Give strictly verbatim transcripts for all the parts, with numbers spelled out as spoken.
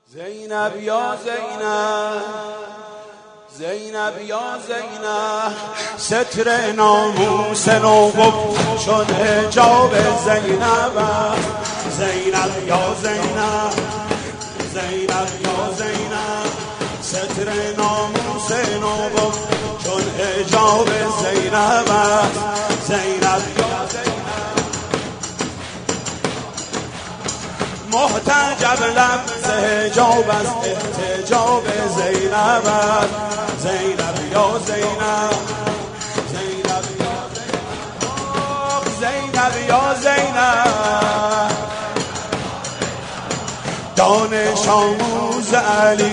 زینب یا زینب، زینب یا زینب، ستر ناموس نو چون حجاب زینب. زینب یا زینب، زینب یا زینب، ستر ناموس نو چون حجاب زینب. زینب یا زینب، محتجب لفظ حجاب از احتجاب زینب. زینب یا زینب، زینب یا زینب، زینب یا زینب، دانش آموز علی،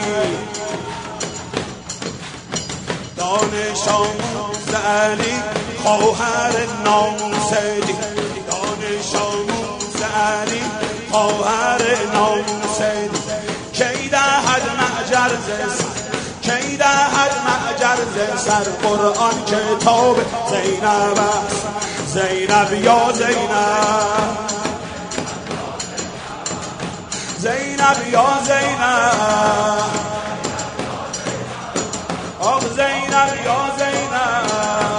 دانش آموز علی، خواهر ناموسدی، دانش آموز علی، خواهر ناموسدی، کی دهد معجر ز سر، کی دهد معجر ز سر، قرآن کتاب زینب است. زینب یا زینب، زینب یا زینب، آخ زینب یا زینب،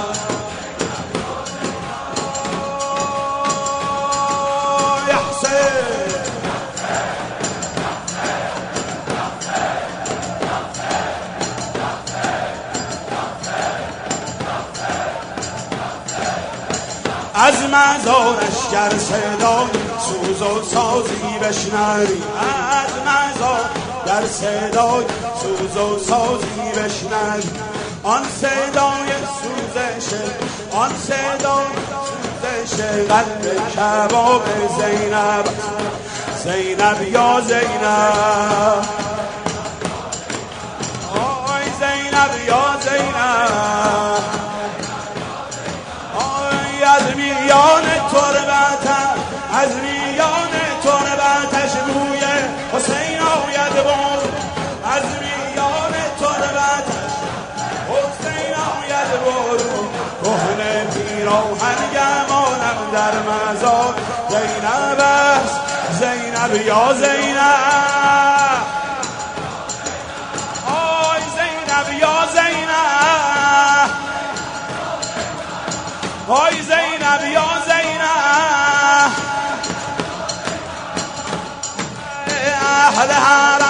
از مزارش گر صدای سوز و سازی بشنوی، از مزار گر صدای سوز و سازی بشنوی، آن صدای سوزش، آن صدای سوزش قلب کباب زینب. زینب یا زینب، آی زینب یا زینب، از میان تربت، از میان تربتش بوی حسین آید برون، از میان تربتش حسین آید برون، کهنه پیراهن گمانم در مزار زینب است. زینب یا زینب، آی زینب یا زینب، آی زینب یا زینب، اهل حرم